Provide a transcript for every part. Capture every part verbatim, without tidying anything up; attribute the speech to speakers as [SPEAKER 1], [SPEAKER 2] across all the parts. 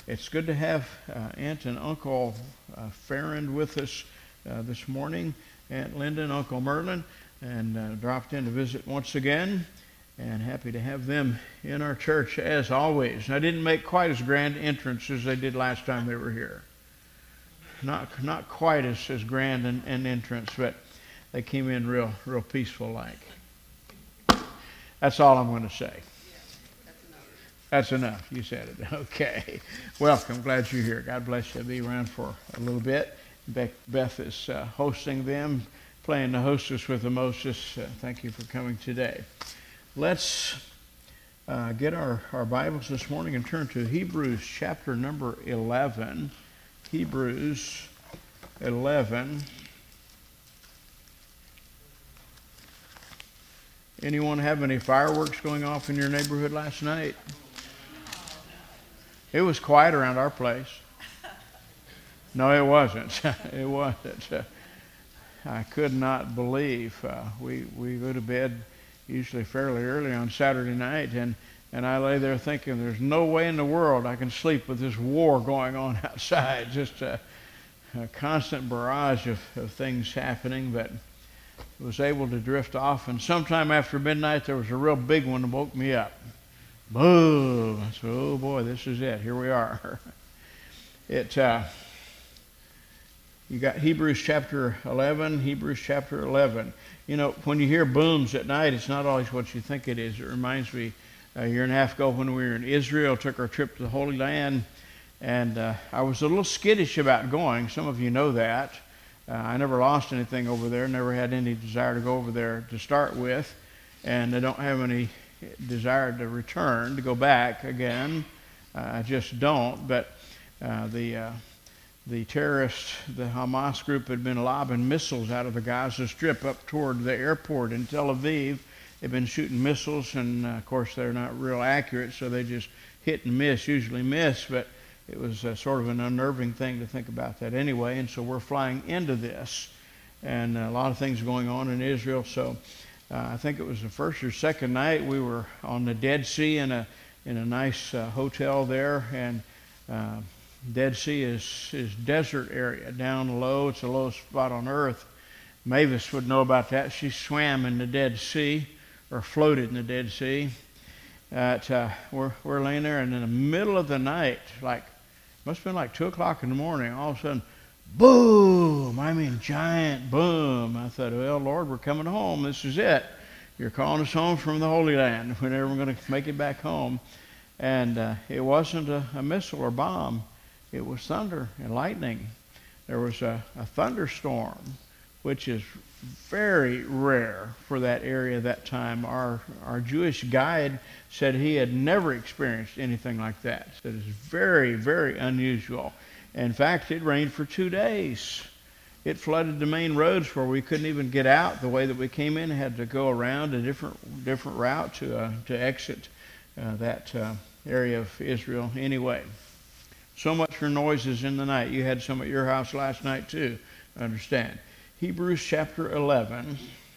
[SPEAKER 1] It's good to have uh, Aunt and Uncle uh, Farron with us uh, this morning. Aunt Linda and Uncle Merlin, and uh, dropped in to visit once again. And happy to have them in our church as always. And I didn't make quite as grand entrance as they did last time they were here. Not not quite as, as grand an, an entrance, but they came in real real peaceful like. That's all I'm going to say. That's enough. You said it. Okay. Welcome. Glad you're here. God bless you. I'll be around for a little bit. Beth is uh, hosting them, playing the hostess with the mostest. Uh, thank you for coming today. Let's uh, get our, our Bibles this morning and turn to Hebrews chapter number eleven. Hebrews eleven. Anyone have any fireworks going off in your neighborhood last night? It was quiet around our place. No, it wasn't. It wasn't. Uh, I could not believe. Uh, we, we go to bed usually fairly early on Saturday night, and, and I lay there thinking there's no way in the world I can sleep with this war going on outside. Just a, a constant barrage of, of things happening, but was able to drift off. And sometime after midnight, there was a real big one that woke me up. Boom! I said, oh boy, this is it. Here we are. It, uh, you got Hebrews chapter eleven, Hebrews chapter eleven. You know, when you hear booms at night, it's not always what you think it is. It reminds me a year and a half ago when we were in Israel, took our trip to the Holy Land, and uh, I was a little skittish about going. Some of you know that. Uh, I never lost anything over there, never had any desire to go over there to start with, and I don't have any desire to return, to go back again. Uh, I just don't. But uh, the uh, the terrorists, the Hamas group, had been lobbing missiles out of the Gaza Strip up toward the airport in Tel Aviv. They've been shooting missiles, and uh, of course they're not real accurate, so they just hit and miss, usually miss, but it was uh, sort of an unnerving thing to think about that anyway. And so we're flying into this, and a lot of things going on in Israel. So Uh, I think it was the first or second night we were on the Dead Sea in a in a nice uh, hotel there, and uh, Dead Sea is is desert area down low. It's the lowest spot on earth. Mavis would know about that. She swam in the Dead Sea or floated in the Dead Sea. At, uh, we're we're laying there, and in the middle of the night, like must have been like two o'clock in the morning, all of a sudden, boom! I mean, giant boom. I thought, well, Lord, we're coming home. This is it. You're calling us home from the Holy Land. We're never going to make it back home. And uh, it wasn't a, a missile or bomb. It was thunder and lightning. There was a, a thunderstorm, which is very rare for that area that time. Our our Jewish guide said he had never experienced anything like that. Said it's very, very unusual. In fact, it rained for two days. It flooded the main roads where we couldn't even get out the way that we came in. Had to go around a different different route to uh, to exit uh, that uh, area of Israel. Anyway, so much for noises in the night. You had some at your house last night too, I understand. Hebrews chapter eleven.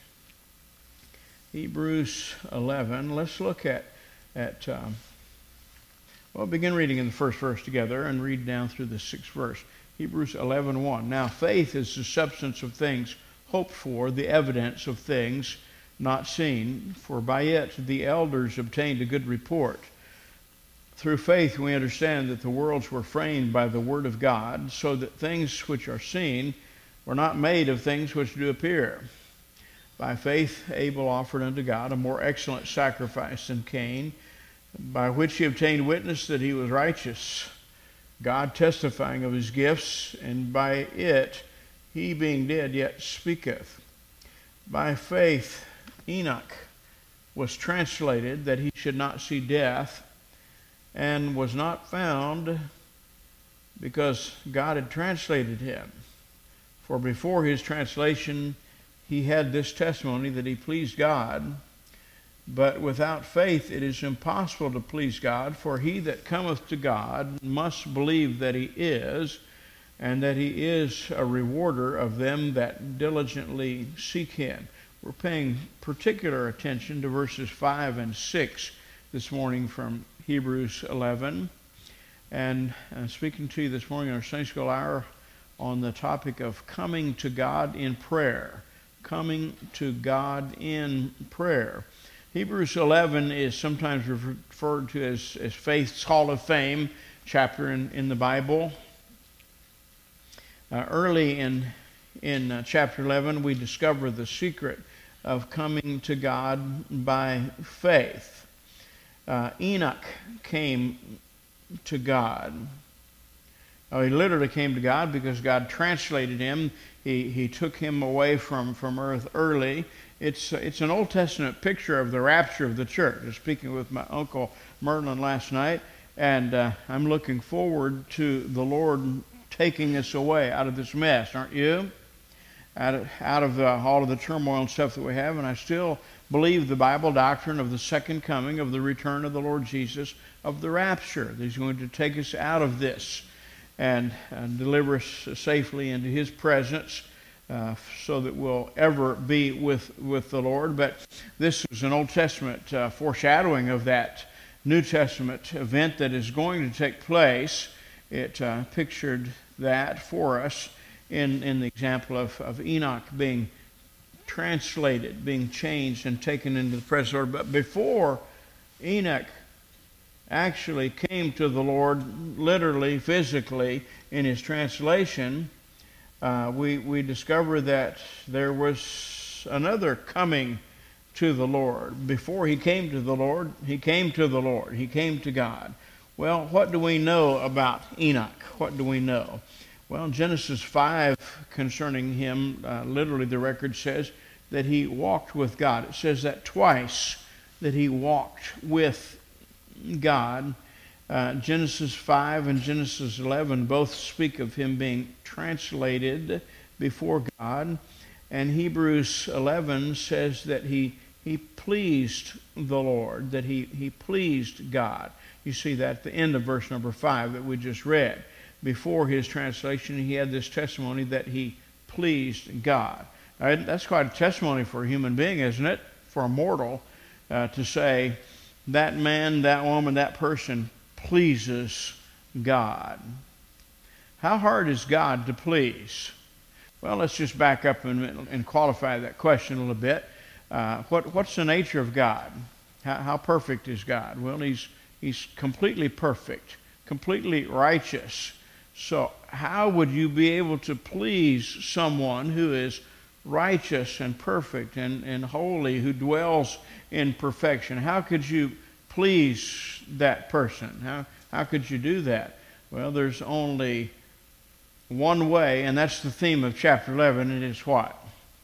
[SPEAKER 1] Hebrews eleven. Let's look at at. Um, Well, begin reading in the first verse together and read down through the sixth verse. Hebrews eleven one. Now faith is the substance of things hoped for, the evidence of things not seen. For by it the elders obtained a good report. Through faith we understand that the worlds were framed by the word of God, so that things which are seen were not made of things which do appear. By faith Abel offered unto God a more excellent sacrifice than Cain, by which he obtained witness that he was righteous, God testifying of his gifts, and by it he being dead yet speaketh. By faith Enoch was translated that he should not see death, and was not found, because God had translated him. For before his translation he had this testimony, that he pleased God. But without faith it is impossible to please God, for he that cometh to God must believe that he is, and that he is a rewarder of them that diligently seek him. We're paying particular attention to verses five and six this morning from Hebrews eleven. and uh, speaking to you this morning in our Sunday School Hour on the topic of coming to God in prayer. Coming to God in prayer. Hebrews eleven is sometimes referred to as, as Faith's Hall of Fame chapter in, in the Bible. Uh, early in, in uh, chapter eleven, we discover the secret of coming to God by faith. Uh, Enoch came to God. Oh, he literally came to God because God translated him. He, he took him away from, from earth early. It's, it's an Old Testament picture of the rapture of the church. I was speaking with my uncle Merlin last night, and uh, I'm looking forward to the Lord taking us away out of this mess, aren't you? Out of, out of the, all of the turmoil and stuff that we have, and I still believe the Bible doctrine of the second coming, of the return of the Lord Jesus, of the rapture. That He's going to take us out of this and uh, deliver us safely into His presence uh, so that we'll ever be with, with the Lord. But this is an Old Testament uh, foreshadowing of that New Testament event that is going to take place. It uh, pictured that for us in, in the example of, of Enoch being translated, being changed and taken into the presence of the Lord. But before Enoch actually came to the Lord, literally, physically, in his translation, uh, we, we discover that there was another coming to the Lord. Before he came to the Lord, he came to the Lord. He came to God. Well, what do we know about Enoch? What do we know? Well, in Genesis five, concerning him, uh, literally the record says that he walked with God. It says that twice, that he walked with God. Uh, Genesis five and Genesis eleven both speak of him being translated before God. And Hebrews eleven says that he, he pleased the Lord, that he, he pleased God. You see that at the end of verse number five that we just read. Before his translation, he had this testimony that he pleased God. Right? That's quite a testimony for a human being, isn't it? For a mortal uh, to say, that man, that woman, that person pleases God. How hard is God to please? Well, let's just back up and, and qualify that question a little bit. Uh, what, what's the nature of God? How, how perfect is God? Well, he's, he's completely perfect, completely righteous. So how would you be able to please someone who is righteous and perfect and, and holy, who dwells in perfection? How could you please that person? How, how could you do that? Well, there's only one way, and that's the theme of chapter eleven. It is what?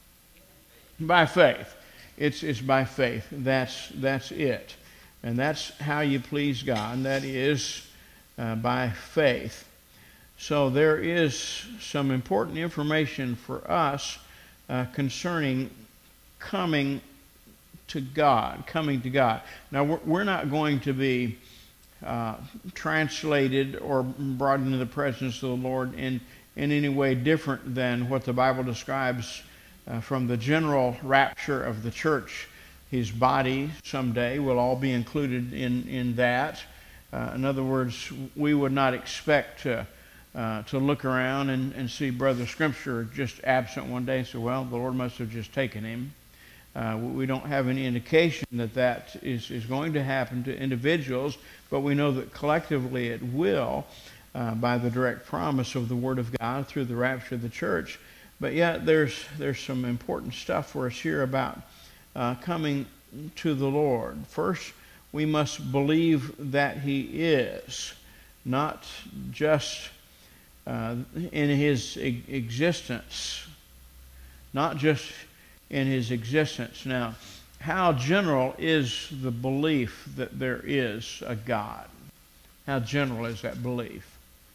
[SPEAKER 1] By faith. It's, it's by faith. That's, that's it. And that's how you please God. And that is uh, by faith. So there is some important information for us uh, concerning coming to God, coming to God. Now, we're, we're not going to be uh, translated or brought into the presence of the Lord in, in any way different than what the Bible describes uh, from the general rapture of the church. His body someday will all be included in, in that. Uh, in other words, we would not expect to Uh, to look around and, and see Brother Scripture just absent one day and say, well, the Lord must have just taken him. Uh, we don't have any indication that that is, is going to happen to individuals, but we know that collectively it will uh, by the direct promise of the Word of God through the rapture of the church. But yet there's, there's some important stuff for us here about uh, coming to the Lord. First, we must believe that He is, not just Uh, in his e- existence, not just in his existence. Now, how general is the belief that there is a God? How general is that belief?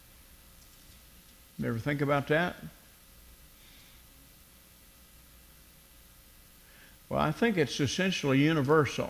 [SPEAKER 1] You ever think about that? Well, I think it's essentially universal.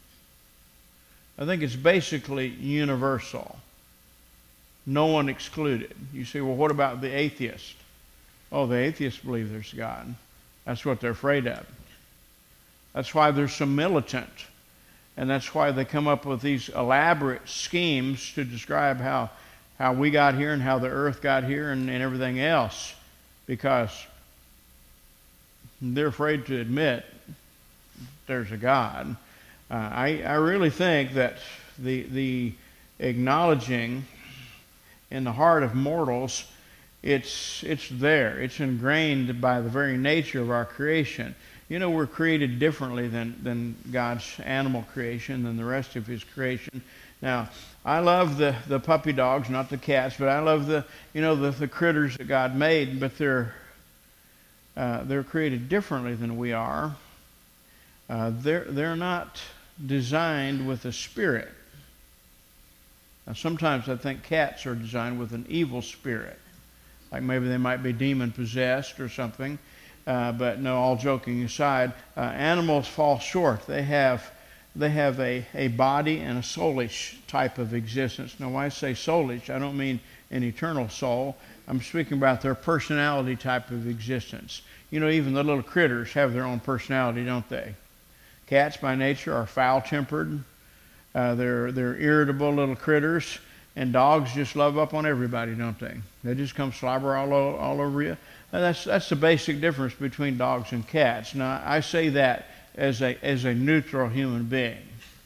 [SPEAKER 1] I think it's basically universal. No one excluded. You say, well, what about the atheist? Oh, the atheists believe there's God. That's what they're afraid of. That's why they're so militant. And that's why they come up with these elaborate schemes to describe how how we got here and how the earth got here and, and everything else, because they're afraid to admit there's a God. Uh, I, I really think that the, the acknowledging in the heart of mortals, it's, it's there. It's ingrained by the very nature of our creation. You know, we're created differently than, than God's animal creation, than the rest of his creation. Now, I love the, the puppy dogs, not the cats, but I love the, you know, the, the critters that God made, but they're, uh, they're created differently than we are. Uh, they're, they're not designed with a spirit. Now, sometimes I think cats are designed with an evil spirit. Like maybe they might be demon-possessed or something. Uh, but no, all joking aside, uh, animals fall short. They have, they have a, a body and a soulish type of existence. Now, when I say soulish, I don't mean an eternal soul. I'm speaking about their personality type of existence. You know, even the little critters have their own personality, don't they? Cats by nature are foul-tempered. Uh, they're, they're irritable little critters. And dogs just love up on everybody, don't they? They just come slobber all, o- all over you. And that's, that's the basic difference between dogs and cats. Now, I say that as a, as a neutral human being.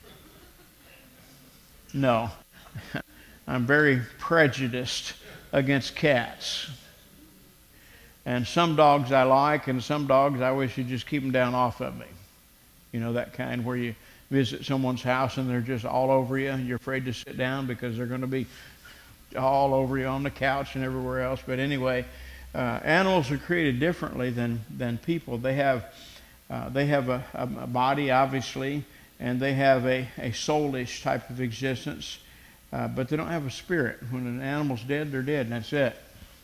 [SPEAKER 1] No. I'm very prejudiced against cats. And some dogs I like, and some dogs I wish you'd just keep them down off of me. You know, that kind where you visit someone's house and they're just all over you and you're afraid to sit down because they're going to be all over you on the couch and everywhere else. But anyway, uh, animals are created differently than, than people. They have, uh, they have a, a body, obviously, and they have a, a soulish type of existence, uh, but they don't have a spirit. When an animal's dead, they're dead, and that's it.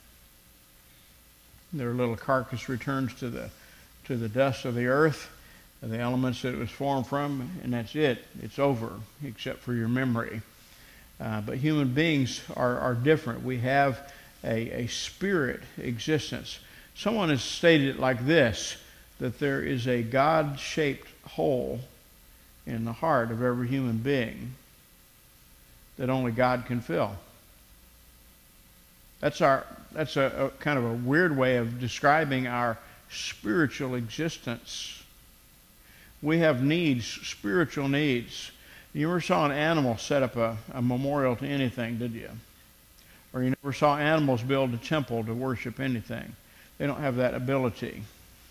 [SPEAKER 1] Their little carcass returns to the, to the dust of the earth, the elements that it was formed from, and that's it. It's over, except for your memory. Uh, but human beings are, are different. We have a, a spirit existence. Someone has stated it like this, that there is a God-shaped hole in the heart of every human being that only God can fill. That's our that's a, a kind of a weird way of describing our spiritual existence. We have needs, spiritual needs. You ever saw an animal set up a, a memorial to anything, did you? Or you never saw animals build a temple to worship anything. They don't have that ability.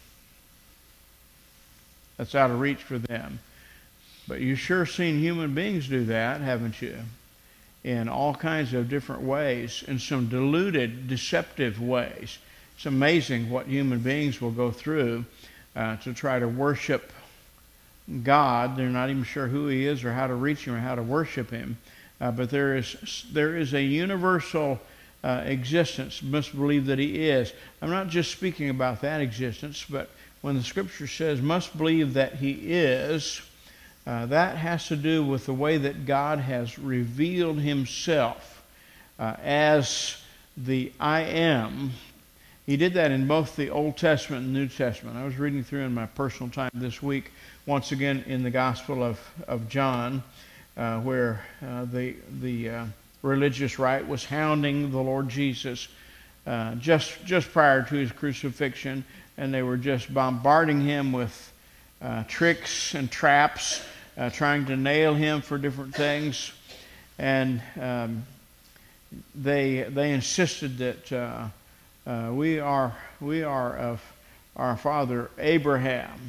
[SPEAKER 1] That's out of reach for them. But you've sure seen human beings do that, haven't you? In all kinds of different ways, in some deluded, deceptive ways. It's amazing what human beings will go through uh, to try to worship God. They're not even sure who he is or how to reach him or how to worship him. Uh, but there is there is a universal uh, existence. Must believe that he is. I'm not just speaking about that existence, but when the scripture says must believe that he is, uh, that has to do with the way that God has revealed himself uh, as the I am. He did that in both the Old Testament and New Testament. I was reading through in my personal time this week, once again in the Gospel of, of John, uh, where uh, the, the uh, religious right was hounding the Lord Jesus uh, just, just prior to his crucifixion, and they were just bombarding him with uh, tricks and traps, uh, trying to nail him for different things. And um, they, they insisted that uh, Uh, we are we are of our father Abraham,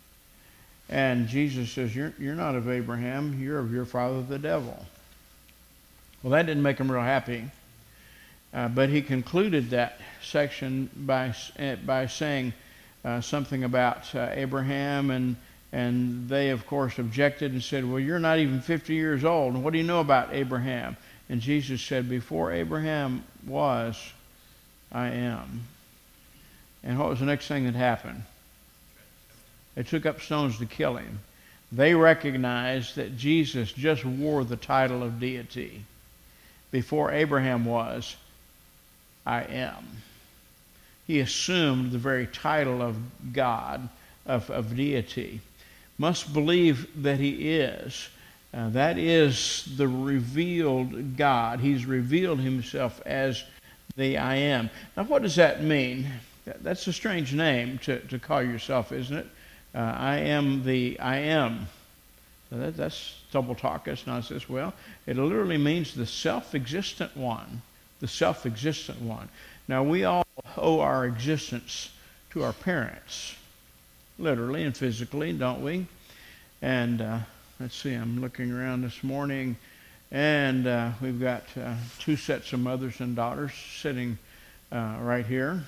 [SPEAKER 1] and Jesus says you're you're not of Abraham, you're of your father the devil. Well, that didn't make him real happy, uh, but he concluded that section by by saying uh, something about uh, Abraham, and and they of course objected and said, well, you're not even fifty years old, and what do you know about Abraham? And Jesus said, before Abraham was, I am. And what was the next thing that happened? They took up stones to kill him. They recognized that Jesus just wore the title of deity. Before Abraham was, I am. He assumed the very title of God, of, of deity. Must believe that he is. Uh, that is the revealed God. He's revealed himself as the I am. Now, what does that mean? That, that's a strange name to, to call yourself, isn't it? Uh, I am the I am. So that, that's double talk. That's nonsense. Well, it literally means the self-existent one. The self-existent one. Now, we all owe our existence to our parents, literally and physically, don't we? And uh, let's see, I'm looking around this morning, and uh, we've got uh, two sets of mothers and daughters sitting uh, right here.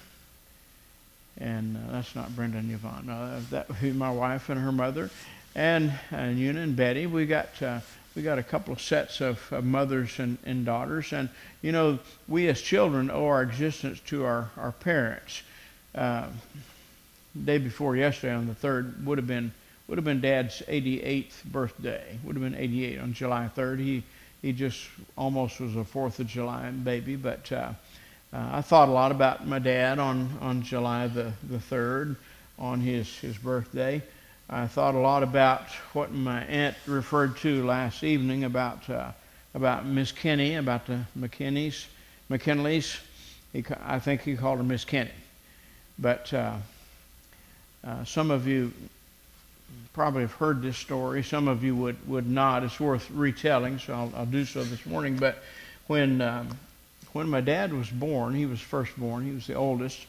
[SPEAKER 1] And uh, that's not Brenda and Yvonne. No, that would be my wife and her mother, and and Una and Betty. We got uh, we got a couple of sets of, of mothers and, and daughters, and you know, we as children owe our existence to our our parents. Uh, day before yesterday, on the third, would have been would have been Dad's eighty-eighth birthday. Would have been eighty-eight on July third. He he just almost was a Fourth of July baby, but. Uh, Uh, I thought a lot about my dad on, on July the, the third, on his, his birthday. I thought a lot about what my aunt referred to last evening about uh, about Miss Kenny, about the McKinneys, McKinleys. He, I think he called her Miss Kenny. But uh, uh, some of you probably have heard this story. Some of you would, would not. It's worth retelling, so I'll, I'll do so this morning. But when... Um, When my dad was born, he was firstborn. He was the oldest.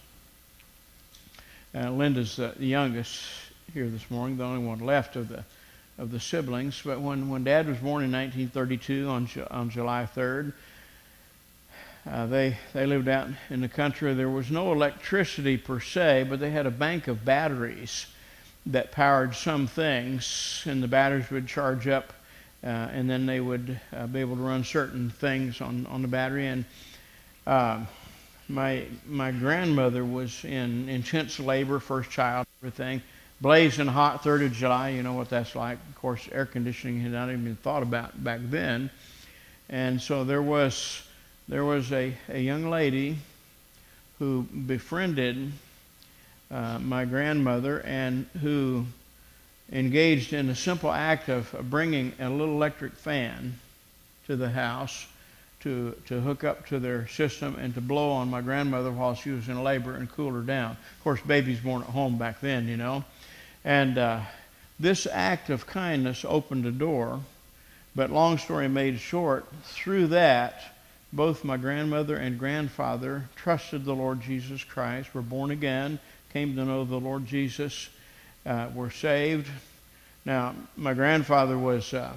[SPEAKER 1] Uh, Linda's uh, the youngest here this morning, the only one left of the of the siblings. But when, when Dad was born in nineteen thirty-two on on July third, uh, they they lived out in the country. There was no electricity per se, but they had a bank of batteries that powered some things, and the batteries would charge up, uh, and then they would uh, be able to run certain things on on the battery. And Uh, my my grandmother was in intense labor, first child, everything, blazing hot, third of July. You know what that's like. Of course, air conditioning had not even been thought about back then. And so there was there was a, a young lady who befriended uh, my grandmother and who engaged in a simple act of bringing a little electric fan to the house to to hook up to their system and to blow on my grandmother while she was in labor and cool her down. Of course, babies born at home back then, you know. And uh, this act of kindness opened a door, but long story made short, through that, both my grandmother and grandfather trusted the Lord Jesus Christ, were born again, came to know the Lord Jesus, uh, were saved. Now, my grandfather was... Uh,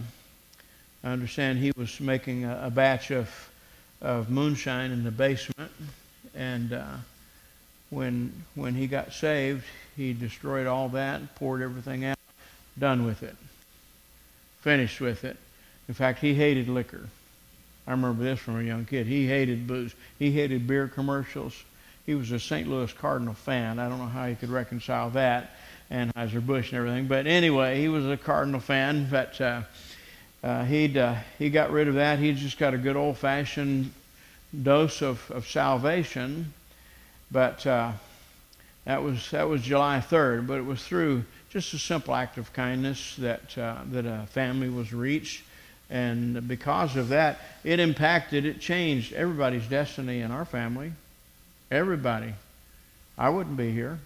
[SPEAKER 1] I understand he was making a, a batch of of moonshine in the basement, and uh, when when he got saved, he destroyed all that, poured everything out, done with it, finished with it. In fact, he hated liquor. I remember this from a young kid. He hated booze. He hated beer commercials. He was a Saint Louis Cardinal fan. I don't know how he could reconcile that, Anheuser-Busch and everything. But anyway, he was a Cardinal fan, but... Uh, Uh, he'd uh, he got rid of that. He just got a good old-fashioned dose of, of salvation. But uh, that was that was July third. But it was through just a simple act of kindness that uh, that a family was reached, and because of that, it impacted, it changed everybody's destiny in our family. Everybody. I wouldn't be here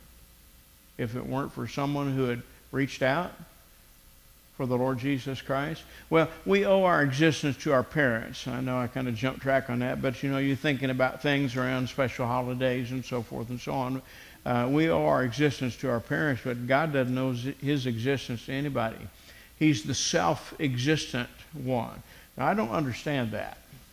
[SPEAKER 1] if it weren't for someone who had reached out for the Lord Jesus Christ. Well, we owe our existence to our parents. I know I kind of jumped track on that, but you know, you're thinking about things around special holidays and so forth and so on. Uh, we owe our existence to our parents, but God doesn't owe his existence to anybody. He's the self-existent one. Now, I don't understand that.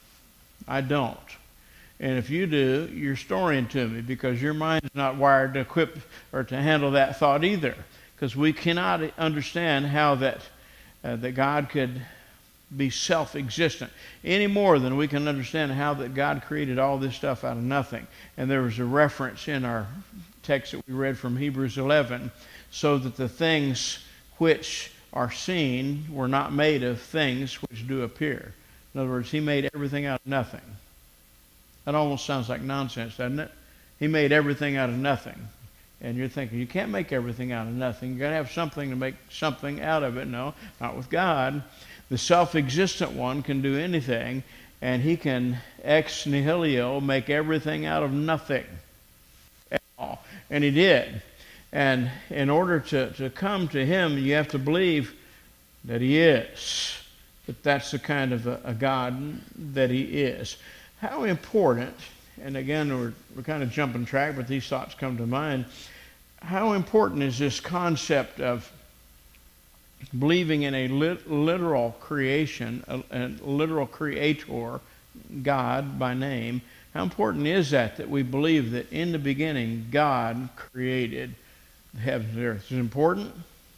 [SPEAKER 1] I don't. And if you do, you're storing to me, because your mind is not wired to equip or to handle that thought either. Because we cannot understand how that uh, that God could be self-existent any more than we can understand how that God created all this stuff out of nothing. And there was a reference in our text that we read from Hebrews eleven, so that the things which are seen were not made of things which do appear. In other words, he made everything out of nothing. That almost sounds like nonsense, doesn't it? He made everything out of nothing. And you're thinking, you can't make everything out of nothing. You've got to have something to make something out of it. No, not with God. The self-existent one can do anything, and he can ex nihilo make everything out of nothing at all. And he did. And in order to, to come to him, you have to believe that he is. That that's the kind of a, a God that he is. How important, and again, we're, we're kind of jumping track, but these thoughts come to mind. How important is this concept of believing in a lit, literal creation, a, a literal creator, God by name? How important is that, that we believe that in the beginning God created the heavens and the earth? Is it important?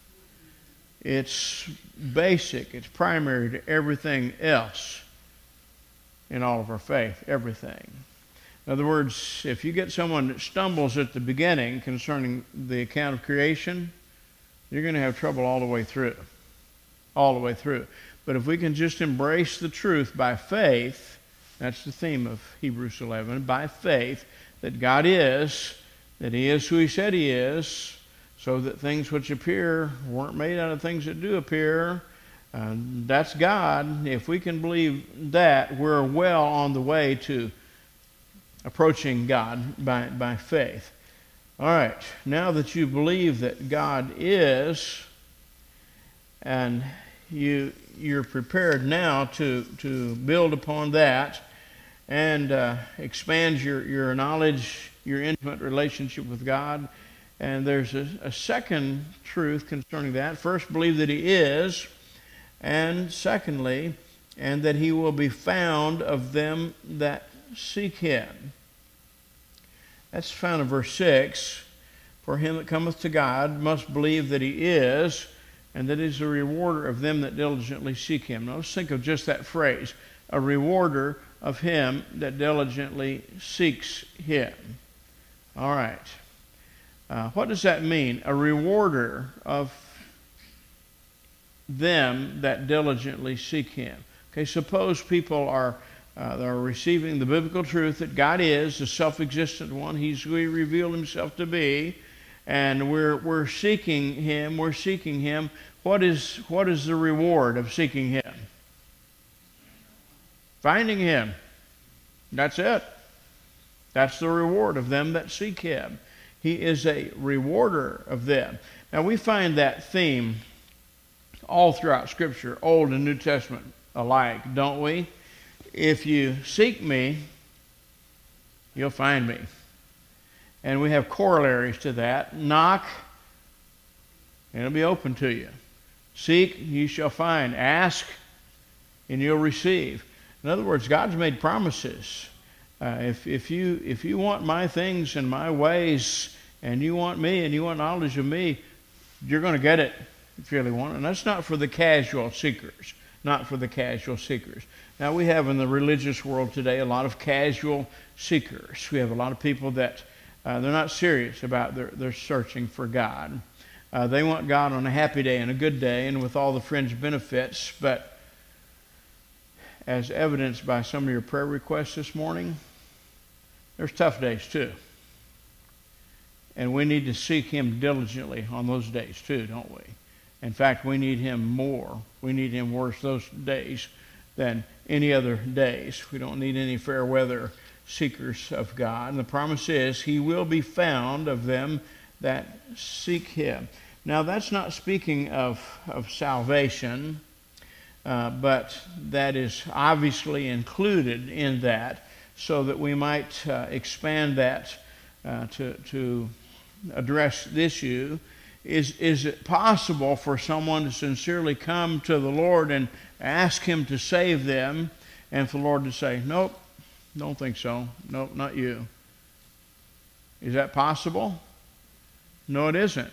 [SPEAKER 1] It's basic. It's primary to everything else in all of our faith, everything. In other words, if you get someone that stumbles at the beginning concerning the account of creation, you're going to have trouble all the way through. All the way through. But if we can just embrace the truth by faith, that's the theme of Hebrews eleven, by faith, that God is, that he is who he said he is, so that things which appear weren't made out of things that do appear. Uh, that's God. If we can believe that, we're well on the way to approaching God by, by faith. All right, now that you believe that God is, and you, you're prepared now to, to build upon that and uh, expand your, your knowledge, your intimate relationship with God. And there's a, a second truth concerning that. First, believe that he is, and secondly, and that he will be found of them that seek him. That's found in verse six. For him that cometh to God must believe that he is, and that he is a rewarder of them that diligently seek him. Now let's think of just that phrase, a rewarder of him that diligently seeks him. All right. Uh, what does that mean? A rewarder of them that diligently seek him. Okay, suppose people are uh, are receiving the biblical truth that God is the self-existent one. He's who he revealed himself to be, and we're we're seeking him. We're seeking him. What is what is the reward of seeking him? Finding him. That's it. That's the reward of them that seek him. He is a rewarder of them. Now we find that theme all throughout Scripture, Old and New Testament alike, don't we? If you seek me, you'll find me. And we have corollaries to that. Knock, and it'll be open to you. Seek, you shall find. Ask, and you'll receive. In other words, God's made promises. Uh, if, if, you, if you want my things and my ways, and you want me, and you want knowledge of me, you're going to get it if you really want it. And that's not for the casual seekers. Not for the casual seekers. Now, we have in the religious world today a lot of casual seekers. We have a lot of people that uh, they're not serious about their, their searching for God. Uh, they want God on a happy day and a good day and with all the fringe benefits, but as evidenced by some of your prayer requests this morning, there's tough days too. And we need to seek him diligently on those days too, don't we? In fact, we need him more. We need him worse those days than any other days. We don't need any fair weather seekers of God. And the promise is he will be found of them that seek him. Now, that's not speaking of, of salvation, uh, but that is obviously included in that so that we might uh, expand that uh, to, to address the issue. Is, is it possible for someone to sincerely come to the Lord and ask him to save them, and for the Lord to say, nope, don't think so. Nope, not you. Is that possible? No, it isn't.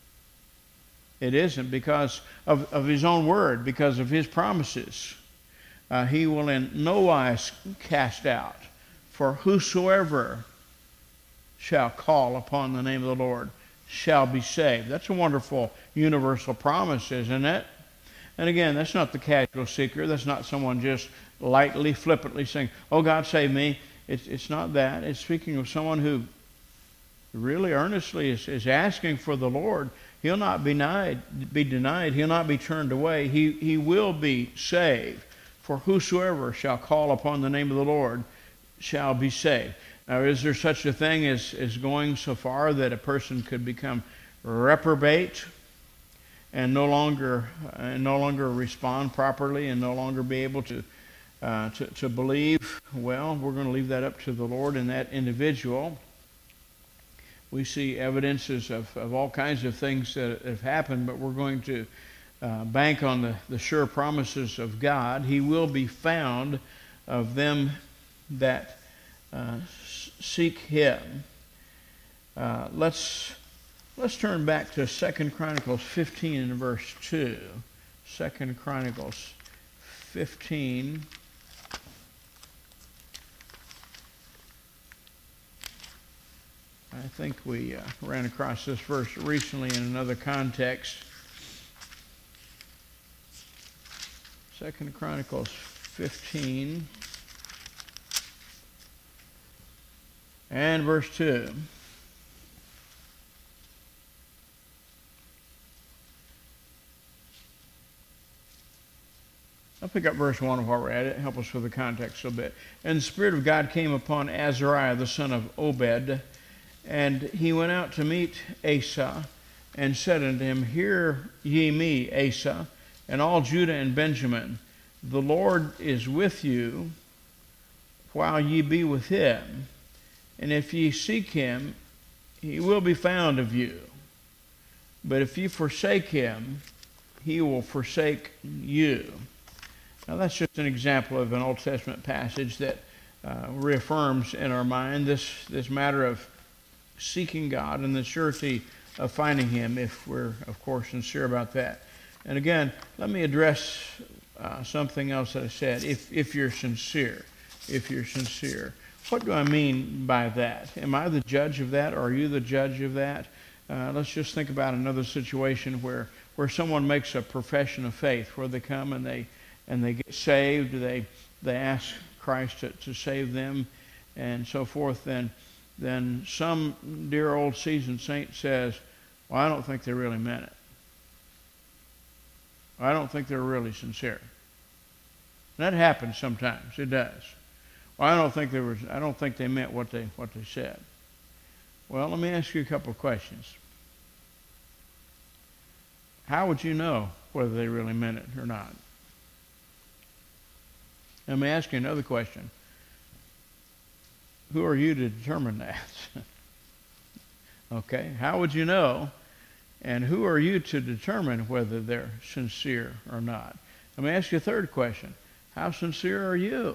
[SPEAKER 1] It isn't because of, of his own word, because of his promises. Uh, he will in no wise cast out. For whosoever shall call upon the name of the Lord shall be saved. That's a wonderful universal promise, isn't it? And again, that's not the casual seeker. That's not someone just lightly, flippantly saying, oh, God, save me. It's, it's not that. It's speaking of someone who really earnestly is, is asking for the Lord. He'll not be denied, be denied. He'll not be turned away. He, he will be saved. For whosoever shall call upon the name of the Lord shall be saved. Now, is there such a thing as, as going so far that a person could become reprobate and no longer uh, no longer respond properly and no longer be able to, uh, to, to believe? Well, we're going to leave that up to the Lord and that individual. We see evidences of, of all kinds of things that have happened, but we're going to uh, bank on the, the sure promises of God. He will be found of them that uh, seek Him. Uh, let's let's turn back to Second Chronicles fifteen and verse two. Second Chronicles fifteen. I think we uh, ran across this verse recently in another context. Second Chronicles fifteen and verse two. I'll pick up verse one while we're at it. Help us with the context a bit. And the Spirit of God came upon Azariah, the son of Obed, and he went out to meet Asa, and said unto him, Hear ye me, Asa, and all Judah and Benjamin. The Lord is with you while ye be with him. And if ye seek him, he will be found of you. But if ye forsake him, he will forsake you. Now that's just an example of an Old Testament passage that uh, reaffirms in our mind this, this matter of seeking God and the surety of finding him, if we're, of course, sincere about that. And again, let me address uh, something else that I said. If, if you're sincere, if you're sincere. What do I mean by that? Am I the judge of that, or are you the judge of that? Uh, let's just think about another situation where, where someone makes a profession of faith, where they come and they and they get saved, they they ask Christ to, to save them, and so forth. Then then some dear old seasoned saint says, well, I don't think they really meant it. I don't think they're really sincere. That happens sometimes. It does. Well, I don't think they were. I don't think they meant what they what they said. Well, let me ask you a couple of questions. How would you know whether they really meant it or not? Let me ask you another question. Who are you to determine that? Okay, how would you know? And who are you to determine whether they're sincere or not? Let me ask you a third question. How sincere are you?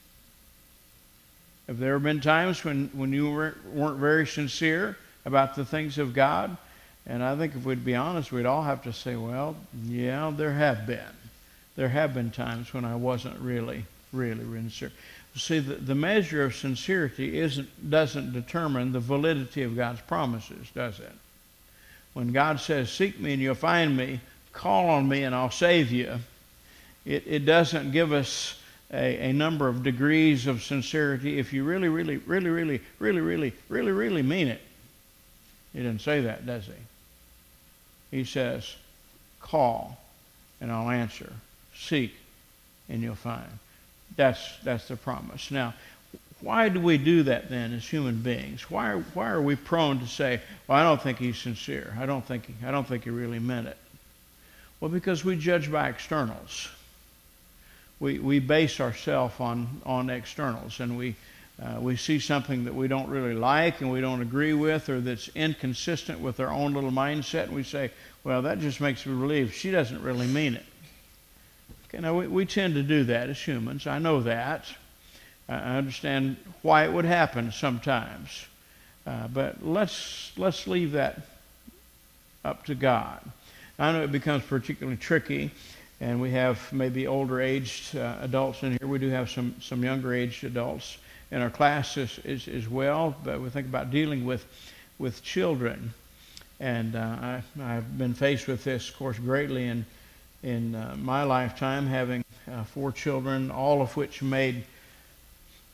[SPEAKER 1] Have there been times when, when you weren't, weren't very sincere about the things of God? And I think if we'd be honest, we'd all have to say, well, yeah, there have been. There have been times when I wasn't really, really sincere. See, the, the measure of sincerity isn't, doesn't determine the validity of God's promises, does it? When God says, seek me and you'll find me, call on me and I'll save you, it, it doesn't give us a, a number of degrees of sincerity if you really, really, really, really, really, really, really, really mean it. He doesn't say that, does he? He says, call and I'll answer. Seek and you'll find. That's that's the promise. Now, why do we do that then as human beings? Why are, why are we prone to say, well, I don't think he's sincere. I don't think he, I don't think he really meant it. Well, because we judge by externals. We we base ourselves on on externals, and we uh, we see something that we don't really like and we don't agree with, or that's inconsistent with our own little mindset, and we say, well, that just makes me believe she doesn't really mean it. Okay, now we, we tend to do that as humans. I know that. I understand why it would happen sometimes. Uh, but let's let's leave that up to God. I know it becomes particularly tricky, and we have maybe older aged uh, adults in here. We do have some, some younger aged adults in our class as, as, as well, but we think about dealing with, with children. And uh, I, I've been faced with this, of course, greatly in in uh, my lifetime, having uh, four children, all of which made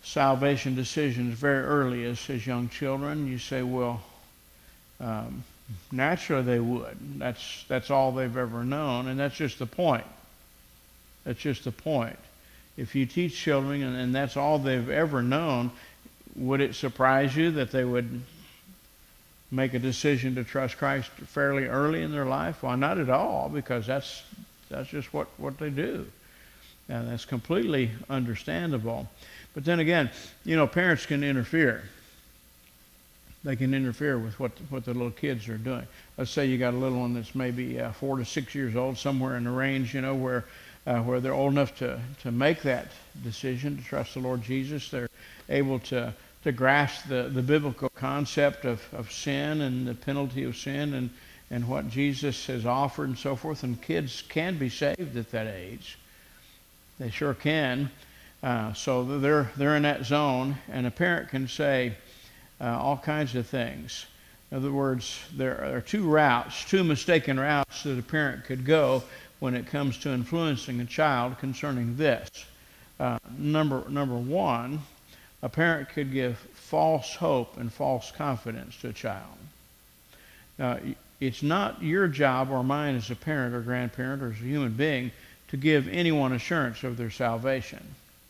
[SPEAKER 1] salvation decisions very early as, as young children. You say, well, um, Naturally they would. That's, that's all they've ever known, and that's just the point. That's just the point. If you teach children and, and that's all they've ever known, would it surprise you that they would make a decision to trust Christ fairly early in their life? Well, not at all, because that's that's just what, what they do. And that's completely understandable. But then again, you know, parents can interfere. They can interfere with what what the little kids are doing. Let's say you got a little one that's maybe uh, four to six years old, somewhere in the range, you know, where uh, where they're old enough to, to make that decision to trust the Lord Jesus. They're able to to grasp the, the biblical concept of, of sin and the penalty of sin and, and what Jesus has offered and so forth. And kids can be saved at that age. They sure can. Uh, so they're they're in that zone, and a parent can say uh, all kinds of things. In other words, there are two routes, two mistaken routes that a parent could go when it comes to influencing a child concerning this. Uh, number number one, a parent could give false hope and false confidence to a child. Now, it's not your job or mine as a parent or grandparent or as a human being to give anyone assurance of their salvation.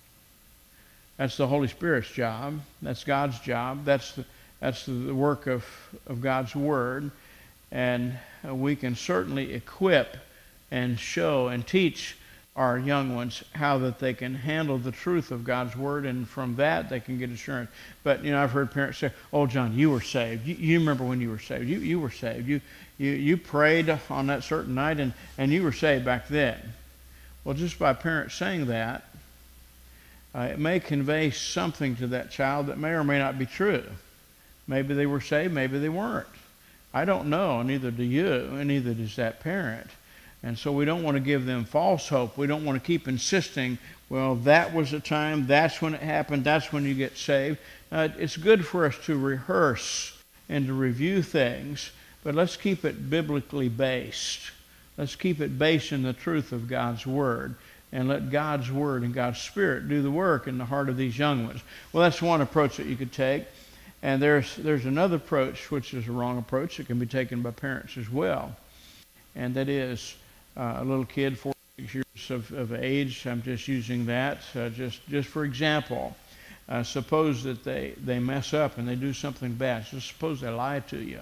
[SPEAKER 1] That's the Holy Spirit's job. That's God's job. That's the, that's the work of, of God's Word. And we can certainly equip and show and teach our young ones how that they can handle the truth of God's Word, and from that they can get assurance. But, you know, I've heard parents say, oh, John, you were saved. You, you remember when you were saved. You, you were saved. You, you, you prayed on that certain night, and, and you were saved back then. Well, just by parents saying that, uh, it may convey something to that child that may or may not be true. Maybe they were saved, maybe they weren't. I don't know, neither do you, and neither does that parent. And so we don't want to give them false hope. We don't want to keep insisting, well, that was the time, that's when it happened, that's when you get saved. Uh, it's good for us to rehearse and to review things, but let's keep it biblically based. Let's keep it based in the truth of God's Word, and let God's Word and God's Spirit do the work in the heart of these young ones. Well, that's one approach that you could take. And there's there's another approach, which is a wrong approach, that can be taken by parents as well. And that is uh, a little kid, four or six years of, of age. I'm just using that uh, just, just for example. Uh, suppose that they, they mess up and they do something bad. So suppose they lie to you.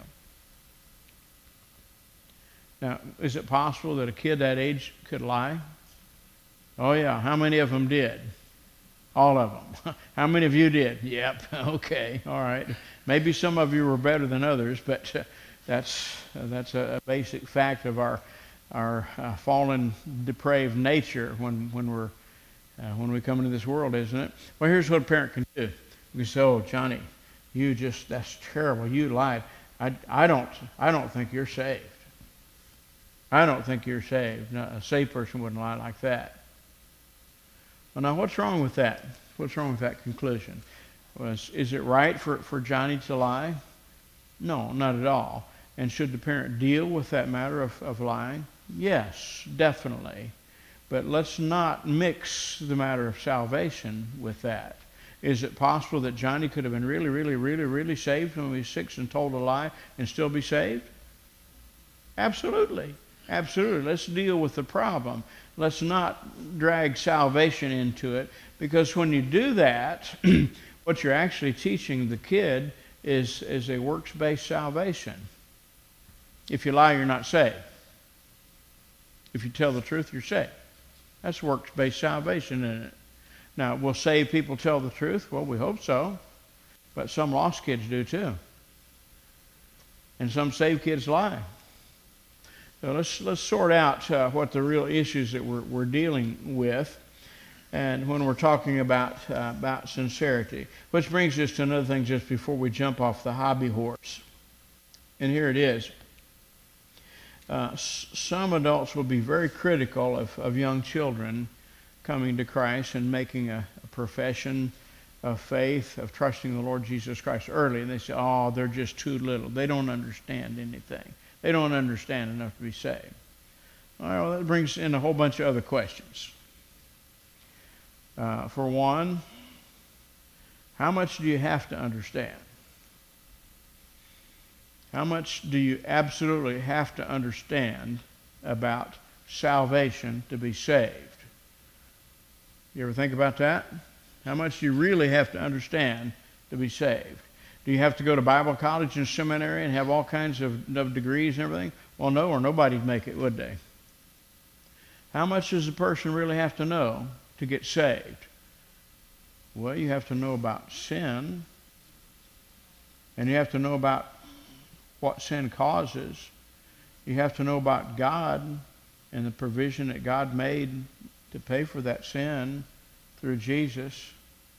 [SPEAKER 1] Now, is it possible that a kid that age could lie? Oh, yeah. How many of them did? All of them. How many of you did? Yep. Okay. All right. Maybe some of you were better than others, but uh, that's uh, that's a, a basic fact of our our uh, fallen, depraved nature when when we're uh, when we come into this world, isn't it? Well, here's what a parent can do. We can say, "Oh, Johnny, you just that's terrible. You lied. I I don't I don't think you're saved. I don't think you're saved. No, a saved person wouldn't lie like that." Well, now, what's wrong with that? What's wrong with that conclusion? Was, is it right for, for Johnny to lie? No, not at all. And should the parent deal with that matter of, of lying? Yes, definitely. But let's not mix the matter of salvation with that. Is it possible that Johnny could have been really, really, really, really saved when he was six and told a lie and still be saved? Absolutely. Absolutely. Let's deal with the problem. Let's not drag salvation into it, because when you do that, what you're actually teaching the kid is, is a works-based salvation. If you lie, you're not saved. If you tell the truth, you're saved. That's works-based salvation, isn't it? Now, will saved people tell the truth? Well, we hope so. But some lost kids do too. And some saved kids lie. So let's let's sort out uh, what the real issues that we're we're dealing with, and when we're talking about uh, about sincerity, which brings us to another thing just before we jump off the hobby horse. And here it is. Uh, s- some adults will be very critical of, of young children coming to Christ and making a, a profession of faith, of trusting the Lord Jesus Christ early, and they say, "Oh, they're just too little. They don't understand anything. They don't understand enough to be saved." All right, well, that brings in a whole bunch of other questions. Uh, for one, how much do you have to understand? How much do you absolutely have to understand about salvation to be saved? You ever think about that? How much do you really have to understand to be saved? Do you have to go to Bible college and seminary and have all kinds of, of degrees and everything? Well, no, or nobody'd make it, would they? How much does a person really have to know to get saved? Well, you have to know about sin, and you have to know about what sin causes. You have to know about God and the provision that God made to pay for that sin through Jesus.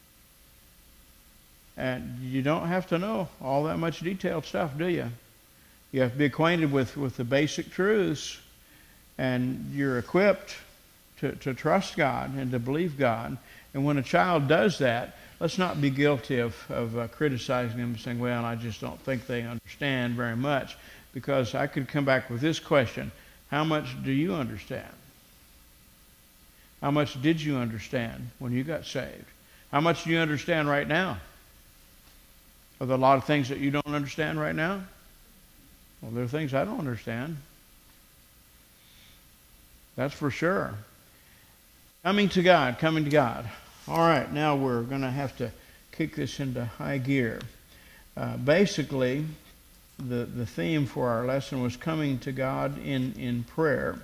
[SPEAKER 1] And you don't have to know all that much detailed stuff, do you? You have to be acquainted with, with the basic truths, and you're equipped to, to trust God and to believe God. And when a child does that, let's not be guilty of, of uh, criticizing them and saying, well, I just don't think they understand very much, because I could come back with this question: how much do you understand? How much did you understand when you got saved? How much do you understand right now? Are there a lot of things that you don't understand right now? Well, there are things I don't understand. That's for sure. Coming to God, coming to God. All right, now we're going to have to kick this into high gear. Uh, basically, the, the theme for our lesson was coming to God in, in prayer.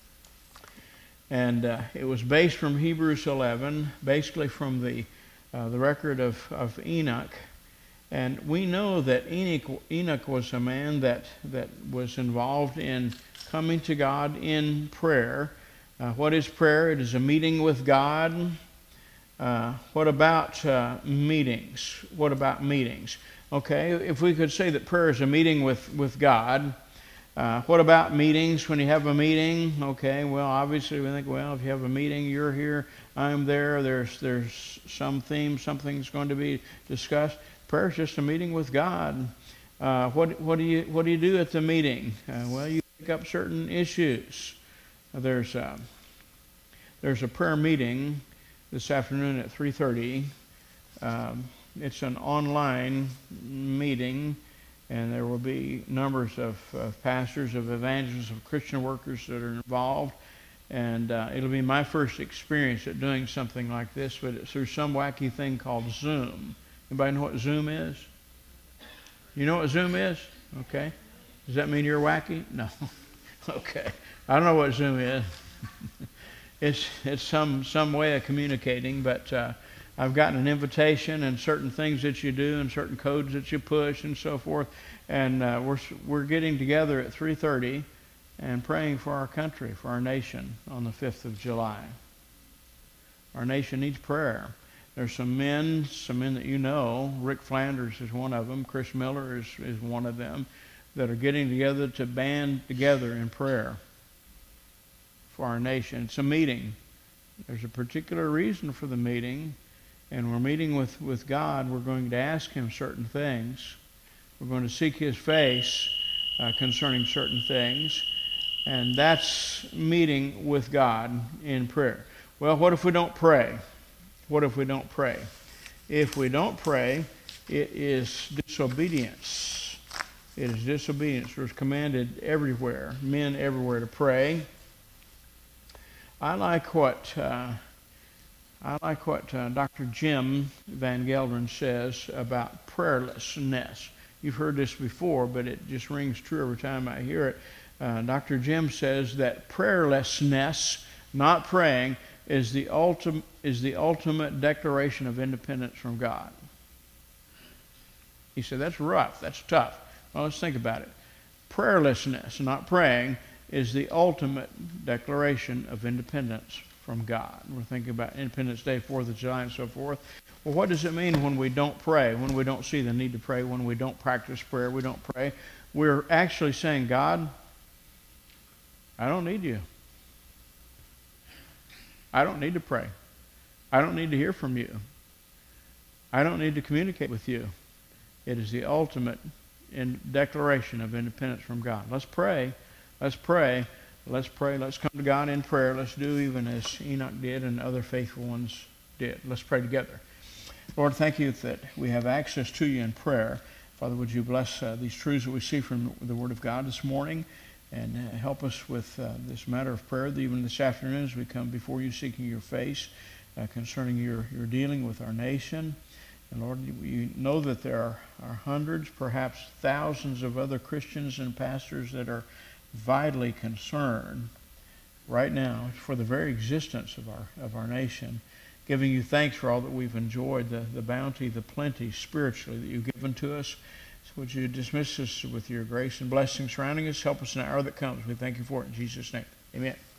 [SPEAKER 1] And uh, it was based from Hebrews eleven, basically from the, uh, the record of, of Enoch. And we know that Enoch, Enoch was a man that, that was involved in coming to God in prayer. Uh, what is prayer? It is a meeting with God. Uh, what about uh, meetings? What about meetings? Okay, if we could say that prayer is a meeting with, with God, uh, what about meetings? When you have a meeting, okay, well, obviously we think, well, if you have a meeting, you're here, I'm there, there's, there's some theme, something's going to be discussed. Prayer is just a meeting with God. Uh, what, what, do you, what do you do at the meeting? Uh, well, you pick up certain issues. There's a, there's a prayer meeting this afternoon at three thirty. Um, it's an online meeting, and there will be numbers of, of pastors, of evangelists, of Christian workers that are involved. And uh, it'll be my first experience at doing something like this, but it's through some wacky thing called Zoom. Anybody know what Zoom is? You know what Zoom is? Okay. Does that mean you're wacky? No. Okay. I don't know what Zoom is. It's it's some some way of communicating, but uh, I've gotten an invitation and certain things that you do and certain codes that you push and so forth, and uh, we're we're getting together at three thirty and praying for our country, for our nation on the fifth of July. Our nation needs prayer. There's some men, some men that you know. Rick Flanders is one of them. Chris Miller is is one of them, that are getting together to band together in prayer for our nation. It's a meeting. There's a particular reason for the meeting, and we're meeting with, with God. We're going to ask Him certain things. We're going to seek His face uh, concerning certain things, and that's meeting with God in prayer. Well, what if we don't pray? What if we don't pray? If we don't pray, it is disobedience. It is disobedience. It's commanded everywhere, men everywhere, to pray. I like what uh, I like what uh, Doctor Jim Van Gelderen says about prayerlessness. You've heard this before, but it just rings true every time I hear it. Uh, Doctor Jim says that prayerlessness, not praying, is the ultimate is the ultimate declaration of independence from God. He said that's rough, that's tough. Well, let's think about it. Prayerlessness, not praying, is the ultimate declaration of independence from God. We're thinking about Independence Day, fourth of July, and so forth. Well, what does it mean when we don't pray, when we don't see the need to pray, when we don't practice prayer, we don't pray? We're actually saying, God, I don't need you. I don't need to pray. I don't need to hear from you. I don't need to communicate with you. It is the ultimate in declaration of independence from God. Let's pray. Let's pray. Let's pray. Let's come to God in prayer. Let's do even as Enoch did and other faithful ones did. Let's pray together. Lord, thank you that we have access to you in prayer. Father, would you bless uh, these truths that we see from the Word of God this morning, and uh, help us with uh, this matter of prayer, that even this afternoon as we come before you seeking your face uh, concerning your, your dealing with our nation. And Lord, you know that there are, are hundreds, perhaps thousands of other Christians and pastors that are vitally concerned right now for the very existence of our of our nation, giving you thanks for all that we've enjoyed, the, the bounty, the plenty spiritually that you've given to us. So would you dismiss us with your grace and blessing surrounding us? Help us in the hour that comes. We thank you for it in Jesus' name. Amen.